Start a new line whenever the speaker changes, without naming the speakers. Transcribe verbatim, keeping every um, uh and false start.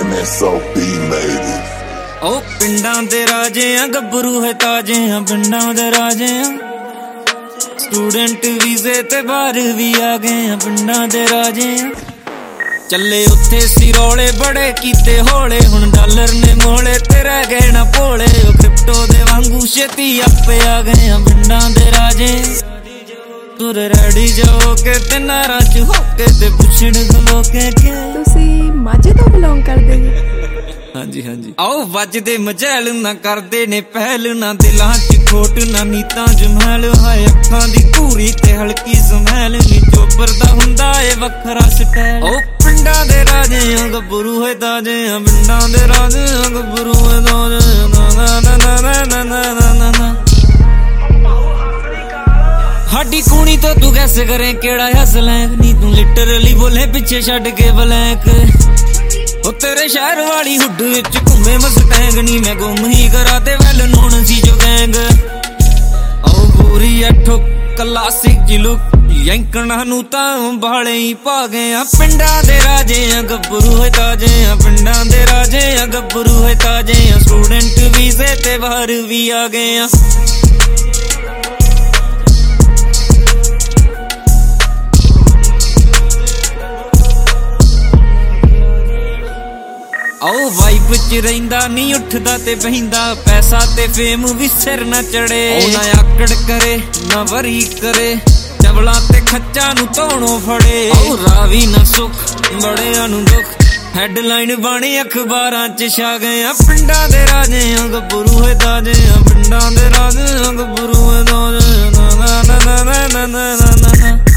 M S O B made it.
ओ पिंडां दे राजे आ गब्बरू है ताजे आ पिंडां दे राजे आ student वीजे ते बाहर भी आ गए आ पिंडां दे राजे आ चले उत्थे सी रौले बड़े कीते होले हुण डॉलर ने मोले ते रह गए ना भोले ओ क्रिप्टो दे वांगू छेती आपे आ गए आ पिंडां दे राजे तुर रेडी जाओ के ते नारा च होके ते पुछण खलोके के
तुसी माझे तो बिलोंग करदे हो
हाँ जी हाँ जी आओ वजदे मजैल ना करदे ने पहल ना दिलां च खोट ना नीतां जमैल हाय अखां दी पूरी ते हल्की समैल नी चोबर दा हुंदा ए वखरा स्टाइल ओ पिंडां दे राजे आ गब्बरू है ताजे आ पिंडां दे राजे आ गब्बरू है ताजे ना ना ना ना ना ना ना ना ना हाडी कूनी तो तू कैसे करे केड़ा है स्लैंग नी तू लिटरली बोले पीछे छड़ के ब्लैंक ओ तेरे शहर वाली हुड विच घूमे मस्टैंग नी मैं गुम ही करा ते वैल नोन सी जो गैंग ओ पूरी अठो क्लासिक जी लुक यंकणा नू तां बाले ही पा गए आ पिंडां दे राजे आ गब्बरू है ताजे आ पिंडां दे राजे आ गब्बरू है ताजे आ स्टूडेंट वीजे ते बाहर भी आ गए आ आओ वाइब च रहिंदा नी उठदा ते बहिंदा पैसा ते फेम भी सिर ना चढ़े ना आकड़ करे ना वरी करे चवला ते खच्चा नू धोणो फड़े ओ रावी ना सुख बड़ियां नू दुख हेडलाइन बनी अखबारां च छा गए आ पिंडां दे राजे आ गब्बरू है ताजे आ पिंडां दे राजे आ गब्बरू है ताजे ना ना ना ना ना ना ना